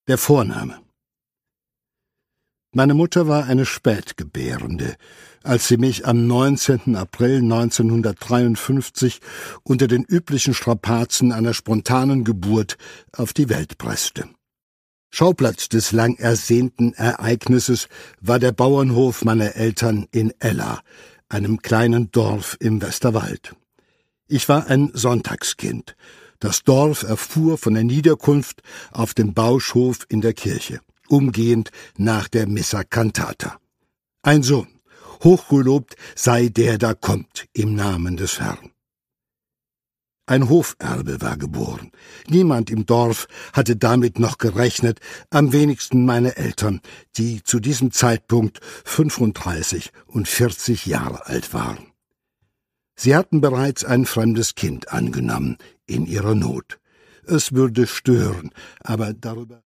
Der Vorname. Meine Mutter war eine Spätgebärende, als sie mich am 19. April 1953 unter den üblichen Strapazen einer spontanen Geburt auf die Welt presste. Schauplatz des lang ersehnten Ereignisses war der Bauernhof meiner Eltern in Ella, einem kleinen Dorf im Westerwald. Ich war ein Sonntagskind. Das Dorf erfuhr von der Niederkunft auf dem Bauschhof in der Kirche, umgehend nach der Missa Cantata. Ein Sohn, hochgelobt sei der da kommt, im Namen des Herrn. Ein Hoferbe war geboren. Niemand im Dorf hatte damit noch gerechnet, am wenigsten meine Eltern, die zu diesem Zeitpunkt 35 und 40 Jahre alt waren. Sie hatten bereits ein fremdes Kind angenommen, in ihrer Not. Es würde stören, aber darüber